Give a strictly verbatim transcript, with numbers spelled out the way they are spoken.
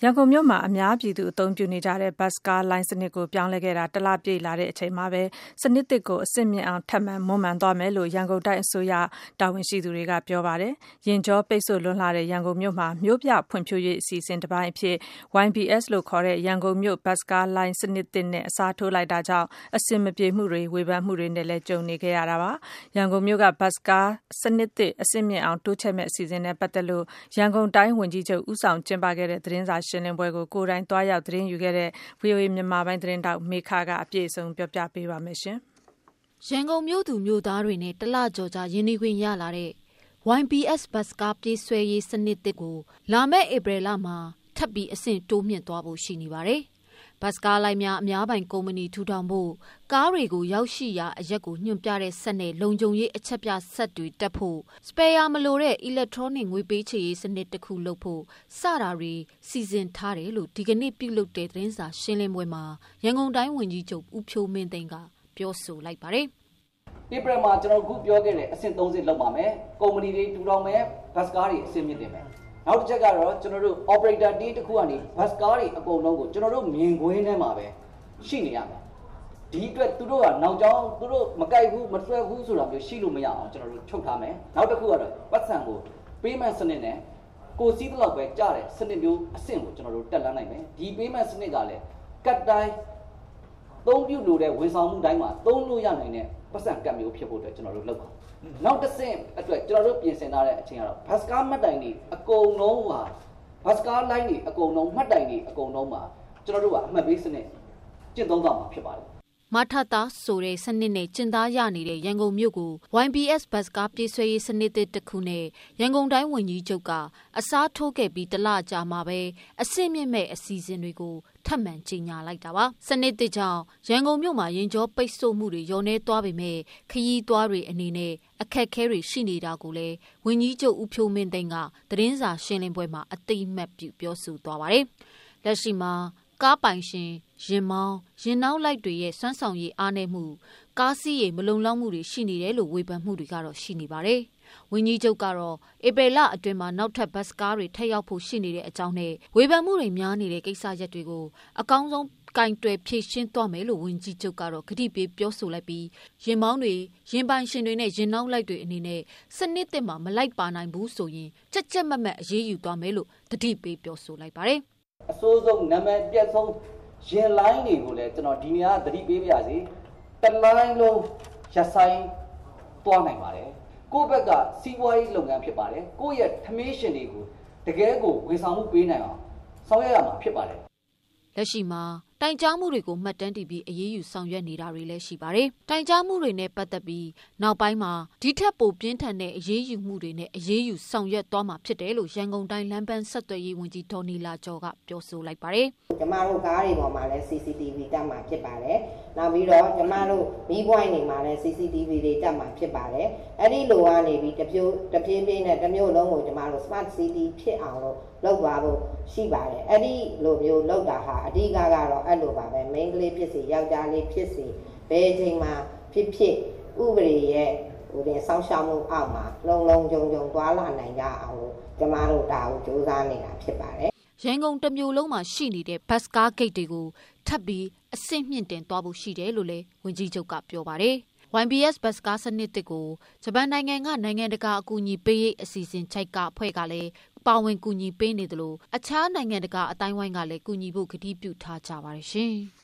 ရန်ကုန်မြို့မှာအများပြည်သူအသုံးပြုနေကြတဲ့ဘတ်ကားလိုင်းစနစ်ကိုပြောင်းလဲခဲ့တာတလပြည့်လာတဲ့အချိန်မှာပဲစနစ်သစ်ကိုအစစ်မြင့်အောင်ထပ်မံမွမ်းမံသွားမယ်လို့ရန်ကုန်တိုင်းအစိုးရတာဝန်ရှိသူတွေကပြောပါတယ်။ရင်ကြောပိတ်ဆို့လွန်းလာတဲ့ရန်ကုန်မြို့မှာမြို့ပြဖွံ့ဖြိုးရေးအစီအစဉ်တစ်ပိုင်းအဖြစ် ဝိုင် ဘီ အက်စ် လို့ခေါ်တဲ့ရန်ကုန်မြို့ဘတ်ကားလိုင်းစနစ်သစ်နဲ့အစားထိုးလိုက်တာကြောင့်အဆင်မပြေမှုတွေဝေဖန်မှုတွေနဲ့လည်းကြုံနေခဲ့ရတာပါ။ရန်ကုန်မြို့ကဘတ်ကားစနစ်သစ်အစစ်မြင့်အောင်တိုးချဲ့မဲ့အစီအစဉ်နဲ့ပတ်သက်လို့ရန်ကုန်တိုင်းဝန်ကြီးချုပ်ဦးဆောင်ကျင်းပခဲ့တဲ့သတင်းစာရှင်းလင်းပွဲကိုကိုယ်တိုင်သွားရောက်သတင်းယူခဲ့တဲ့ ဗွီအိုအေ မြန်မာပိုင်းသတင်းတောက်မေခကအပြည့်အစုံပြောပြပေးပါမယ်ရှင်။ရန်ကုန်မြို့သူမြို့သားတွေနဲ့တလကျော်ကြာရင်းနှီးခွင့်ရလာတဲ့ ဝိုင် ဘီ အက်စ် ဘတ်ကားပြေးဆွဲရေးစနစ်သစ်ကိုလာမယ့်ဧပြီလမှာထပ်ပြီးအဆင့်တိုးမြင့်သွားဖို့ရှိနေပါတယ်။ဘတ်ကားလိုင်းများအများပိုင်ကုမ္ပဏီထူထောင်ဖို့ကားတွေကိုရောက်ရှိရာအရက်ကိုညွှန်ပြတဲ့စက်နဲ့လုံခြုံရေးအချက်ပြစက်တွေတက်ဖို့စပယ်ယာမလိုတဲ့ electronic ငွေပေးချေရေးစနစ်တစ်ခုလုပ်ဖို့စတာတွေစီစဉ်ထားတယ်လို့ဒီကနေ့ပြုလုပ်တဲ့သတင်းစာရှင်းလင်းပွဲမှာရန်ကုန်တိုင်းဝန်ကြီးချုပ်ဦးဖြိုးမင်းသိန်းကပြောဆိုလိုက်ပါတယ်။ဧပြီမှာကျွန်တော်ခုပြောခဲ့တဲ့အဆင့်သုံးဆင့်လောက်ပါမယ်။ကုမ္ပဏီတွေထူထောင်မယ်ဘတ်ကားတွေအဆင့်မြင့်တင်မယ်။နောက်တစ်ချက်ကတော့ကျွန်တော်တို့ operator team တစ်ခုကနေဘတ်ကားတွေအကုန်လုံးကိုကျွန်တော်တို့မြင်ကွင်းထဲမှာပဲရှိနေရမယ်။ဒီအတွက်သူတို့ကနောက်ကျောင်းသူတို့မကြိုက်ဘူးမဆွဲဘူးဆိုတာမျိုးရှိလို့မရအောင်ကျွန်တော်တို့ချုပ်ထားမယ်။နောက်တစ်ခုကတော့ပတ်စံကို payment စနစ်နဲ့ကိုစီးတလောက်ပဲကြားတဲ့စနစ်မျိုးအဆင့်ကိုကျွန်တော်တို့တက်လှမ်းနိုင်မယ်။ဒီ payment စနစ်ကလည်းကတ်တိုင်းသုံးပြုလို့တဲ့ဝန်ဆောင်မှုတိုင်းမှာသုံးလို့ရနိုင်တဲ့ပတ်စံကတ်မျိုးဖြစ်ဖို့အတွက်ကျွန်တော်တို့လုပ်ပါနောက်တစ်ဆင့်အတွက်ကျွန်တော်တို့ပြင်ဆင်ထားတဲ့အချိန်ကတော့ဘတ်ကားမှတ်တိုင်တွေအကုန်လုံးဟာဘတ်ကားလိုင်းတွေအကုန်လုံးမှတ်တိုင်တွေအကုန်လုံးမှာကျွန်တော်တို့ကအမှတ်ပေးစနစ်ကျင့်သုံးသွားမှာဖြစ်ပါတယ်မထတာဆိုတဲ့စနစ်နဲ့ကျင့်သားရနေတဲ့ရန်ကုန်မြို့ကို ဝိုင် ဘီ အက်စ် ဘတ်ကားပြေးဆွဲရေးစနစ်တစ်ခုနဲ့ရန်ကုန်တိုင်းဝန်ကြီးချုပ်ကအစားထိုးခဲ့ပြီးတလကြာမှာပဲအစစ်မြင့်မဲ့အစီအစဉ်တွေကိုထပ်မံကြေညာလိုက်တာပါစနစ်တစ်ကြောင့်ရန်ကုန်မြို့မှာရင်ကျော်ပိတ်ဆို့မှုတွေရောနေသွားပေမဲ့ခရီးသွားတွေအနေနဲ့အခက်အခဲတွေရှိနေတာကိုလည်းဝန်ကြီးချုပ်ဦးဖြိုးမင်းသိန်းကသတင်းစာရှင်းလင်းပွဲမှာအသိအမှတ်ပြုပြောဆိုသွားပါတယ်လက်ရှိမှာကားပိုင်ရှင်ရင်မောင်းရင်နောက်လိုက်တွေရဲ့စွမ်းဆောင်ရည်အားနည်းမှုကားစီးရည်မလုံလောက်မှုတွေရှိနေတယ်လို့ဝေဖန်မှုတွေကတော့ရှိနေပါတယ်။ဝန်ကြီးချုပ်ကတော့ဧပြီလအတွင်းမှာနောက်ထပ်ဘတ်ကားတွေထပ်ရောက်ဖို့ရှိနေတဲ့အကြောင်းနဲ့ဝေဖန်မှုတွေများနေတဲ့ကိစ္စရပ်တွေကိုအကောင်းဆုံးကင်တွယ်ဖြေရှင်းသွားမယ်လို့ဝန်ကြီးချုပ်ကတော့ကတိပေးပြောဆိုလိုက်ပြီးရင်မောင်းတွေရင်ပိုင်ရှင်တွေနဲ့ရင်နောက်လိုက်တွေအနေနဲ့စနစ်တစ်မှာမလိုက်ပါနိုင်ဘူးဆိုရင်ကြက်ကြက်မက်မက်အရေးယူသွားမယ်လို့တတိပေးပြောဆိုလိုက်ပါတယ်။အစိုးဆုံးနာမည်ပြတ်ဆုံးရင်လိုင်းတွေကိုလည်းကျွန်တော်ဒီနေရာသတိပေးပြရစီတလိုင်းလုံးရဆိုင်သွားနိုင်ပါတယ်ကိုယ့်ဘက်ကစီးပွားရေးလုပ်ငန်းဖြစ်ပါတယ်ကိုယ့်ရဲ့ထမင်းရှင်တွေကိုတကယ်ကိုဝန်ဆောင်မှုပေးနိုင်အောင်ဆောင်ရွက်ရမှာဖြစ်ပါတယ်လက်ရှိမှာတိုင်ကြားမှုတွေကိုမှတ်တမ်းတင်ပြီးအရေးယူဆောင်ရွက်နေတာတွေလည်းရှိပါတယ်။တိုင်ကြားမှုတွေနဲ့ပတ်သက်ပြီးနောက်ပိုင်းမှာဒီထက်ပိုပြင်းထန်တဲ့အရေးယူမှုတွေနဲ့အရေးယူဆောင်ရွက်သွားမှာဖြစ်တယ်လို့ရန်ကုန်တိုင်းလမ်းပန်းဆက်သွယ်ရေးဝန်ကြီးဒေါ်နီလာကျော်ကပြောဆိုလိုက်ပါတယ်။ကျမတို့ကားတွေပေါ်မှာလည်း စီ စီ တီ ဗီ တက်မှာဖြစ်ပါတယ်။နောက်ပြီးတော့ကျမတို့မီးပွိုင်းတွေမှာလည်း စီ စီ တီ ဗီ တွေတက်မှာဖြစ်ပါတယ်။အဲ့ဒီလိုကနေပြီးတပြိုးတပြင်းပြင်းနဲ့တစ်မျိုးလုံးကိုကျမတို့ Smart City ဖြစ်အောင်လို့လုပ်သွားဖို့ရှိပါတယ်။အဲ့ဒီလိုမျိုးလုပ်တာဟာအဓိကကတော့အဲ့လိုပါပဲမိန်းကလေးဖြစ်စီယောက်ျားလေးဖြစ်စီဘယ်အချိန်မှာဖြစ်ဖြစ်ဥပဒေရဲ့ဟိုတင်စောင့်ရှောက်မှုအောက်မှာလုံလုံခြုံခြုံသွားလာနိုင်ကြအောင်လို့ကျမတို့ဒါကိုစူးစမ်းနေတာဖြစ်ပါတယ်ရန်ကုန်တစ်မျိုးလုံးမှာရှိနေတဲ့ဘတ်ကားဂိတ်တွေကိုထပ်ပြီးအဆင့်မြင့်တင်သွားဖို့ရှိတယ်လို့လည်းဝန်ကြီးချုပ်ကပြောပါတယ်ဝိုင် ဘီ အက်စ် ဘတ်ကားစနစ်တစ်ကိုဂျပန်နိုင်ငံကနိုင်ငံတကာအကူအညီပေးရေးအစီအစဉ်ချိုက်ကအဖွဲ့ကလည်းပါဝင်ကူညီပေးနေတယ်လို့အခြားနိုင်ငံတကာအတိုင်းဝိုင်းကလည်းကူညီဖို့ကတိပြုထားကြပါတယ်ရှင်။